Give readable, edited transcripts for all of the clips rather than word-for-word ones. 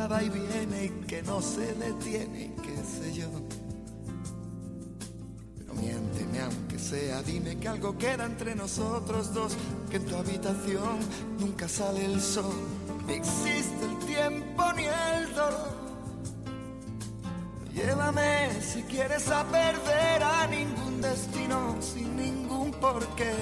va y viene y que no se detiene y qué sé yo. Pero miénteme aunque sea, dime que algo queda entre nosotros dos, que en tu habitación nunca sale el sol, ni existe el tiempo ni el dolor. Llévame si quieres a perder a ningún destino sin ningún porqué.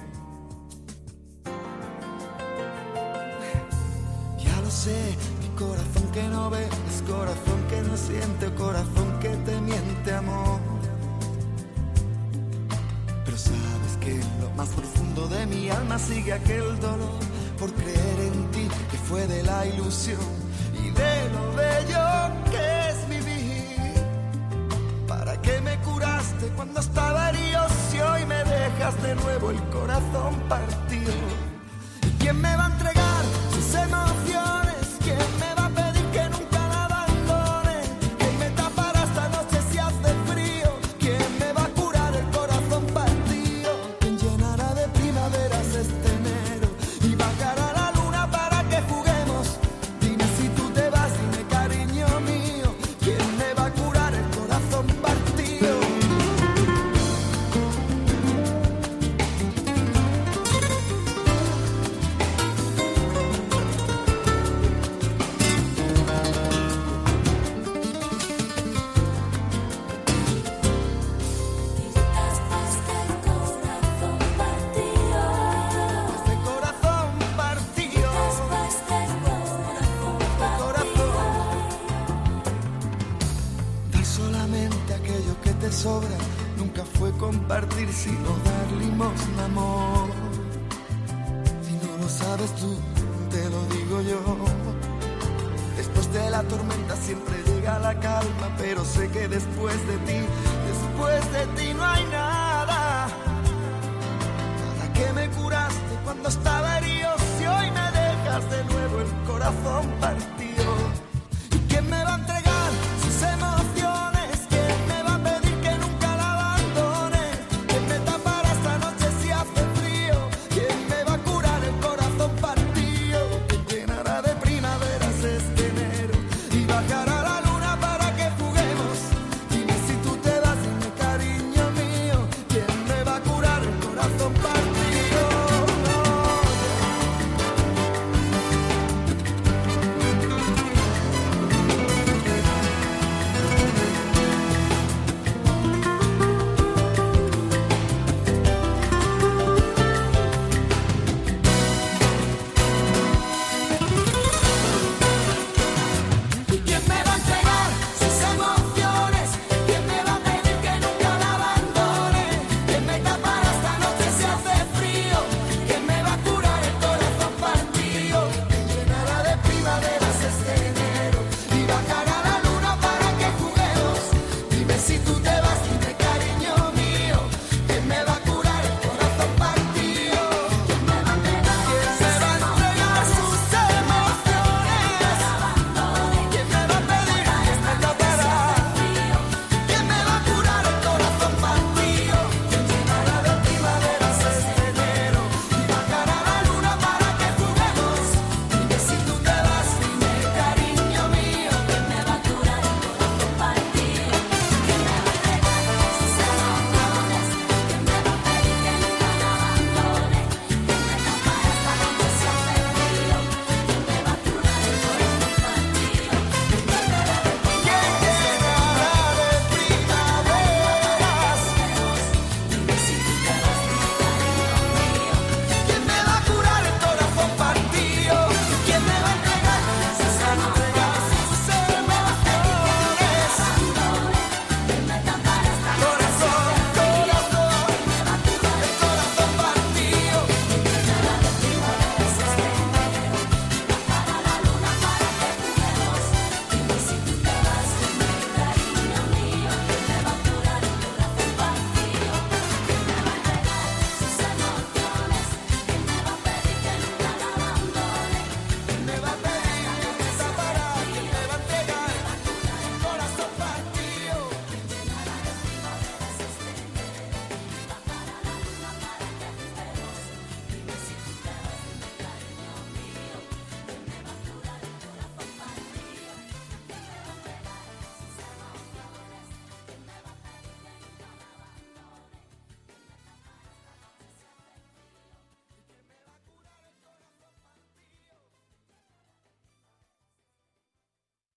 Ya lo sé, mi corazón que no ve es corazón que no siente, corazón que te miente, amor. Pero sabes que en lo más profundo de mi alma sigue aquel dolor por creer en ti, que fue de la ilusión y de lo bello que es vivir. ¿Para qué me curaste cuando estaba herido si hoy me dejas de nuevo el corazón partido? ¿Y quién me va a entregar sus emociones? ¿Quién me va a pedir que nunca la abandone? ¿Quién me tapará esta noche si hace frío? ¿Quién me va a curar el corazón partido? ¿Quién llenará de primaveras este enero y bajará la luna para que juguemos? Dime si tú te vas, dime cariño mío, ¿quién me va a curar el corazón partido? Este corazón partido, dar solamente aquello que te sobra nunca fue compartir, sino dar limosna, amor. Si no lo sabes tú, te lo digo yo. Después de la tormenta siempre llega la calma, pero sé que después de ti no hay nada. ¿Para qué me curaste cuando estaba herido si hoy me dejas de nuevo el corazón partido?